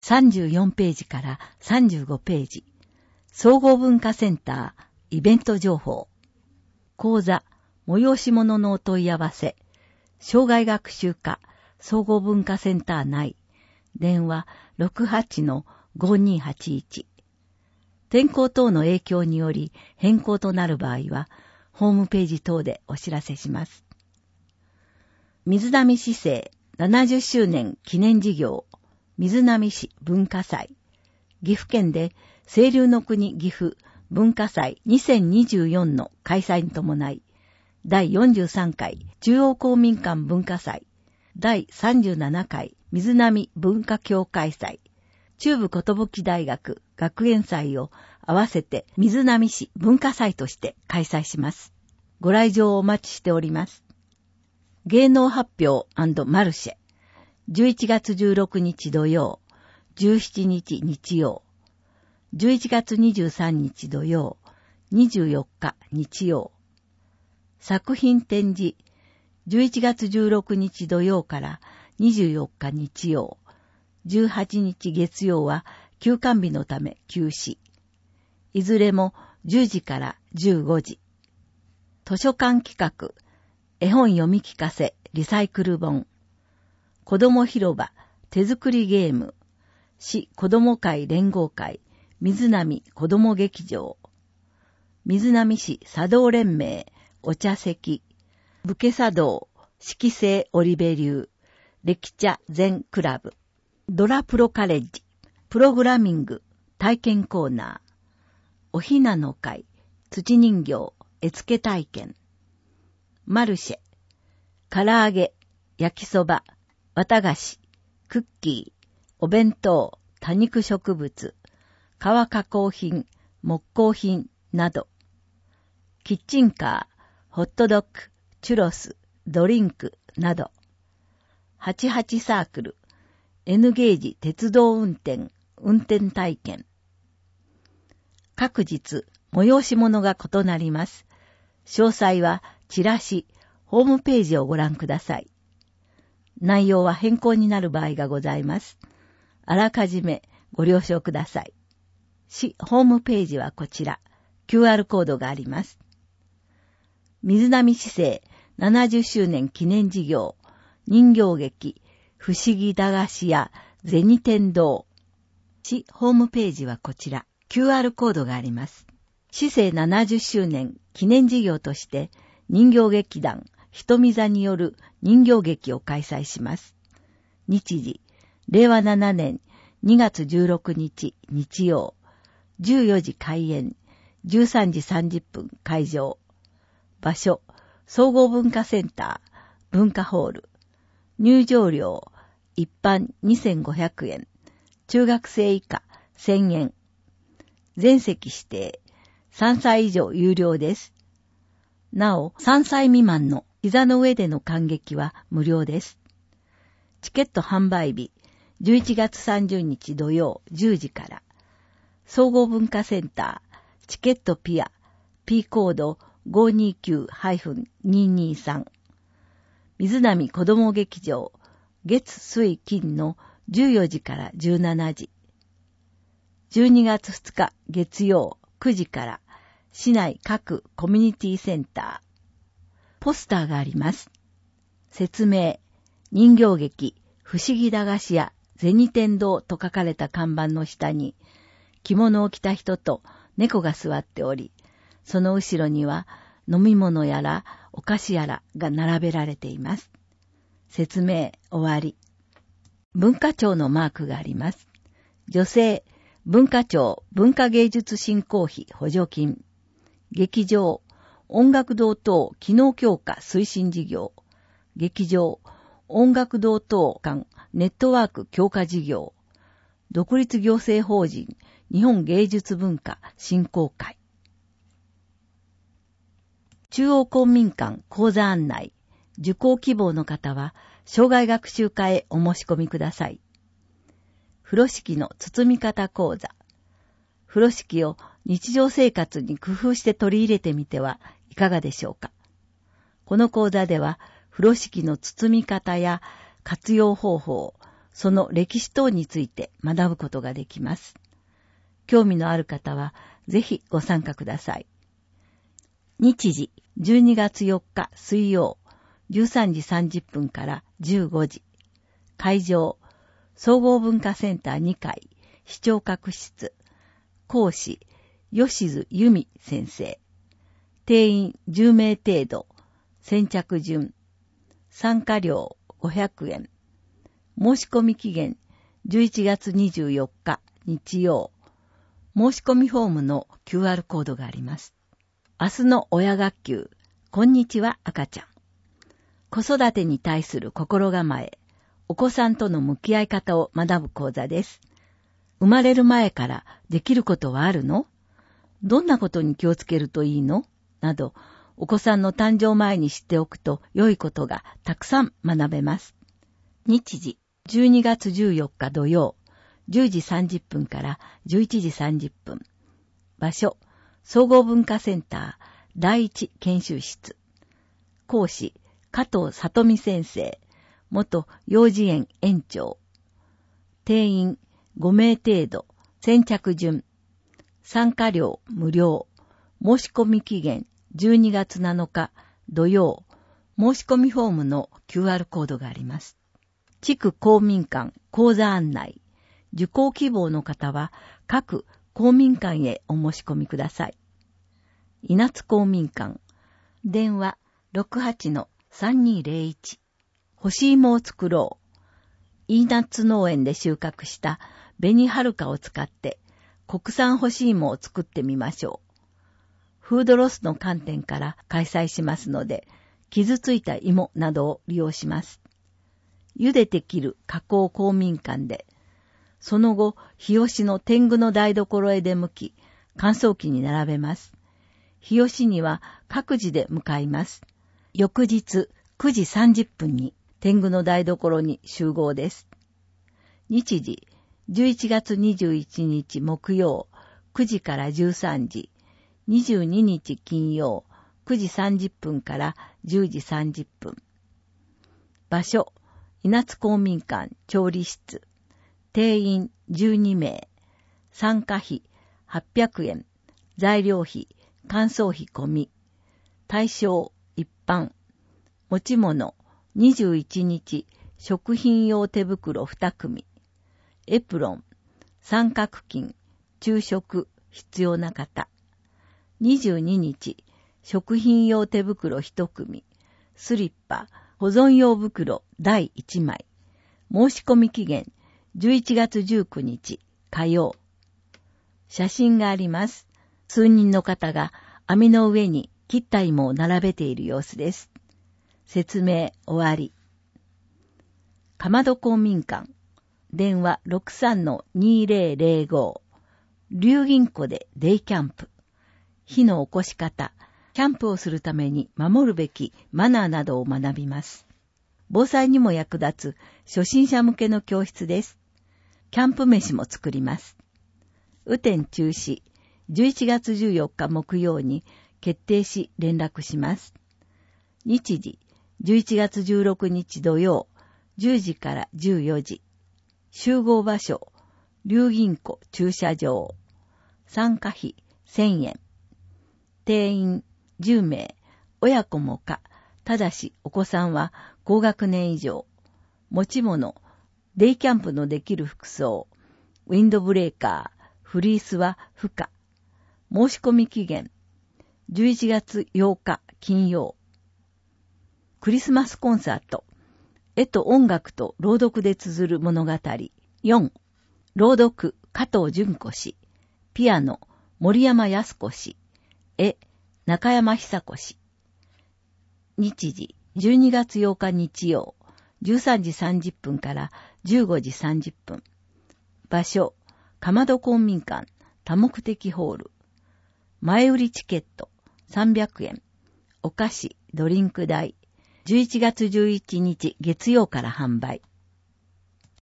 34ページから35ページ。総合文化センター、イベント情報。講座、催し物のお問い合わせ。障害学習課、総合文化センター内。電話 68-5281。天候等の影響により変更となる場合は、ホームページ等でお知らせします。水波市政70周年記念事業、水波市文化祭。岐阜県で清流の国岐阜文化祭2024の開催に伴い、第43回中央公民館文化祭、第37回水波文化協会祭、中部寿大学学園祭を合わせて水波市文化祭として開催します。ご来場をお待ちしております。芸能発表&マルシェ。11月16日土曜、17日日曜。11月23日土曜、24日日曜。作品展示。11月16日土曜から24日日曜。18日月曜は休館日のため休止。いずれも10時から15時。図書館企画、絵本読み聞かせ、リサイクル本。子ども広場、手作りゲーム。市子ども会連合会、水波子ども劇場。水波市茶道連盟、お茶席。武家茶道、色星織部流、歴茶全クラブ。ドラプロカレッジ、プログラミング、体験コーナー。おひなの会、土人形、絵付け体験。マルシェ、唐揚げ、焼きそば、綿菓子、クッキー、お弁当、多肉植物、革加工品、木工品など。キッチンカー、ホットドッグ、チュロス、ドリンクなど。88サークル、N ゲージ鉄道運転体験。各日、催し物が異なります。詳細はチラシ、ホームページをご覧ください。内容は変更になる場合がございます。あらかじめご了承ください。市ホームページはこちら。QR コードがあります。水波市政70周年記念事業、人形劇、不思議駄菓子屋、銭天堂。市ホームページはこちら。QR コードがあります。市政70周年記念事業として、人形劇団、瞳座による人形劇を開催します。日時、令和7年2月16日日曜、14時開演、13時30分会場。場所、総合文化センター、文化ホール。入場料、一般2500円、中学生以下1000円。全席指定、3歳以上有料です。なお、3歳未満の膝の上での観劇は無料です。チケット販売日、11月30日土曜10時から。総合文化センター、チケットピア、P コード 529-223。水波子ども劇場、月水金の14時から17時。12月2日月曜9時から市内各コミュニティセンター。ポスターがあります。説明、人形劇、不思議駄菓子屋、銭天堂と書かれた看板の下に、着物を着た人と猫が座っており、その後ろには飲み物やらお菓子やらが並べられています。説明終わり。文化庁のマークがあります。女性、文化庁文化芸術振興費補助金。劇場、音楽堂等機能強化推進事業。劇場、音楽堂等間ネットワーク強化事業。独立行政法人日本芸術文化振興会。中央公民館講座案内。受講希望の方は、障害学習課へお申し込みください。風呂敷の包み方講座。風呂敷を日常生活に工夫して取り入れてみてはいかがでしょうか。この講座では、風呂敷の包み方や活用方法、 その歴史等について学ぶことができます。興味のある方はぜひご参加ください。日時12月4日水曜13時30分から15時。会場総合文化センター2階視聴覚室。講師吉津由美先生。定員10名程度。先着順。参加料500円。申し込み期限11月24日日曜。申し込みフォームの QR コードがあります。明日の親学級、こんにちは赤ちゃん。子育てに対する心構え、お子さんとの向き合い方を学ぶ講座です。生まれる前からできることはあるの？どんなことに気をつけるといいの？など、お子さんの誕生前に知っておくと良いことがたくさん学べます。日時、12月14日土曜、10時30分から11時30分。場所、総合文化センター第一研修室。講師、加藤里美先生、元幼児園園長。定員5名程度、先着順。参加料無料。申し込み期限12月7日土曜。申し込みフォームの QR コードがあります。地区公民館講座案内。受講希望の方は各公民館へお申し込みください。稲津公民館。電話 68-3201。干し芋を作ろう。稲津農園で収穫した紅はるかを使って国産干し芋を作ってみましょう。フードロスの観点から開催しますので、傷ついた芋などを利用します。茹でて切る加工公民館で、その後、日吉の天狗の台所へ出向き、乾燥機に並べます。日吉には各自で向かいます。翌日9時30分に天狗の台所に集合です。日時、11月21日木曜9時から13時、22日金曜9時30分から10時30分。場所、稲津公民館調理室。定員12名。参加費800円。材料費、乾燥費込み。対象一般。持ち物21日食品用手袋2組。エプロン、三角巾、昼食必要な方。22日食品用手袋1組。スリッパ、保存用袋第1枚。申し込み期限11月19日火曜。写真があります。数人の方が網の上に切った芋を並べている様子です。説明終わり。かまど公民館。電話 63-2005。龍銀湖でデイキャンプ。火の起こし方。キャンプをするために守るべきマナーなどを学びます。防災にも役立つ初心者向けの教室です。キャンプ飯も作ります。雨天中止、11月14日木曜に決定し連絡します。日時、11月16日土曜、10時から14時。集合場所、龍銀湖駐車場。参加費1000円。定員10名、親子も可。ただしお子さんは高学年以上。持ち物、デイキャンプのできる服装。ウィンドブレーカー、フリースは不可。申し込み期限、11月8日金曜。クリスマスコンサート。絵と音楽と朗読で綴る物語。4。朗読、加藤純子氏。ピアノ、森山康子氏。絵、中山久子氏。日時、12月8日日曜、13時30分から15時30分。場所、かまど公民館、多目的ホール。前売りチケット、300円。お菓子、ドリンク代。11月11日月曜から販売。